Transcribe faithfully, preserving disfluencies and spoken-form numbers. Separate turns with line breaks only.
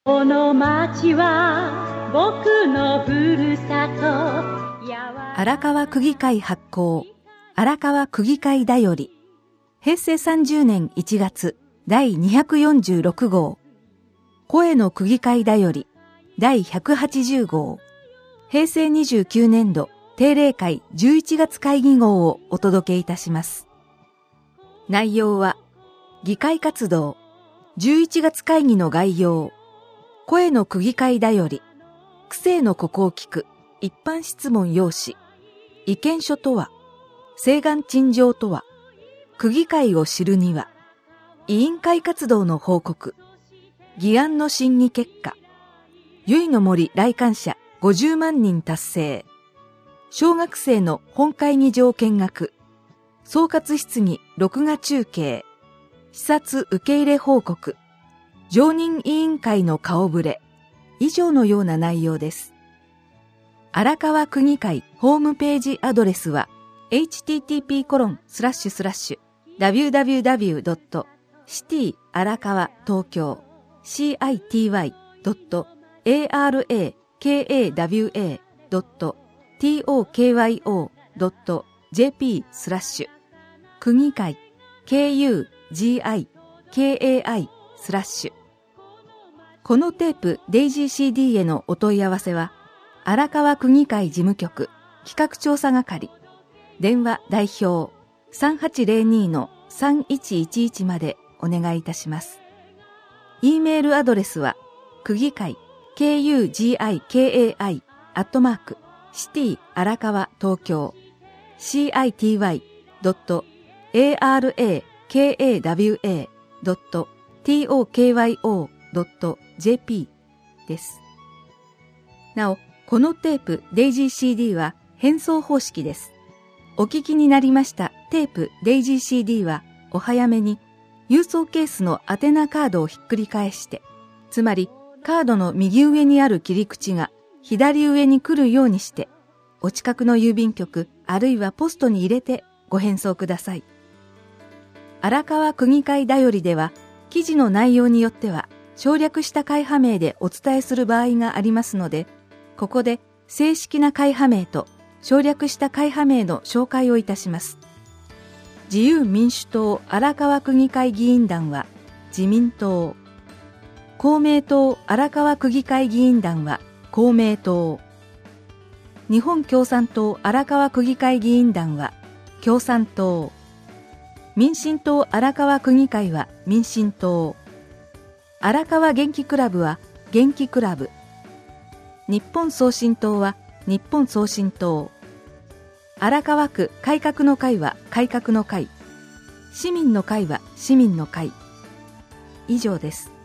この町は僕のふるさと。
荒川区議会発行荒川区議会だよりへいせいさんじゅうねんいちがつだいにひゃくよんじゅうろくごう、声の区議会だよりだいひゃくはちじゅうごう、へいせいにじゅうきゅうねんど定例会じゅういちがつ会議号をお届けいたします。内容は、議会活動、じゅういちがつ会議の概要、声の区議会だより、区政のここを聞く、一般質問要旨、意見書とは、請願陳情とは、区議会を知るには、委員会活動の報告、議案の審議結果、由比の森来館者ごじゅうまんにん達成、小学生の本会議場見学、総括質疑録画中継、視察受け入れ報告、常任委員会の顔ぶれ、以上のような内容です。荒川区議会ホームページアドレスは エイチティーティーピーコロンスラッシュスラッシュダブリューダブリューダブリュードットシティアラカワ東京 シティ ドット アラカワ ドット トクドット ジェーピー スラッシュ区議会 ケーユージーアイケーエーアイ スラッシュ。このテープデイジー シーディー へのお問い合わせは荒川区議会事務局企画調査係電話代表 さんはちゼロに のさんいちいちいち までお願いいたします。e メールアドレスは区議会 ケーユージーアイケーエーアイ アットマークシティアラカワ東京 シティ ドット アラカワ ドット トクドット ジェーピー です。なお、このテープデイジー シーディー は返送方式です。お聞きになりましたテープデイジー シーディー はお早めに郵送ケースの宛名カードをひっくり返して、つまりカードの右上にある切り口が左上に来るようにして、お近くの郵便局あるいはポストに入れてご返送ください。荒川区議会だよりでは、記事の内容によっては省略した会派名でお伝えする場合がありますので、ここで正式な会派名と省略した会派名の紹介をいたします。自由民主党荒川区議会議員団は自民党、公明党荒川区議会議員団は公明党、日本共産党荒川区議会議員団は共産党、民進党荒川区議会は民進党、荒川元気クラブは元気クラブ、日本送信党は日本送信党、荒川区改革の会は改革の会、市民の会は市民の会。以上です。